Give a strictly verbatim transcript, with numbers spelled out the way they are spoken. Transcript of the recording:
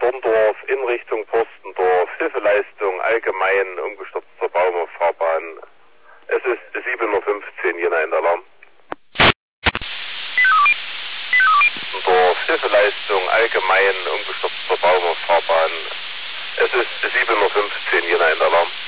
Dorndorf in Richtung Postendorf. Hilfeleistung allgemein, umgestürzter Baum auf Fahrbahn. Es ist sieben Uhr fünfzehn, Jena in Alarm. Dorf, Hilfeleistung allgemein, umgestürzter Baum auf Fahrbahn. Es ist sieben Uhr fünfzehn, Jena in Alarm.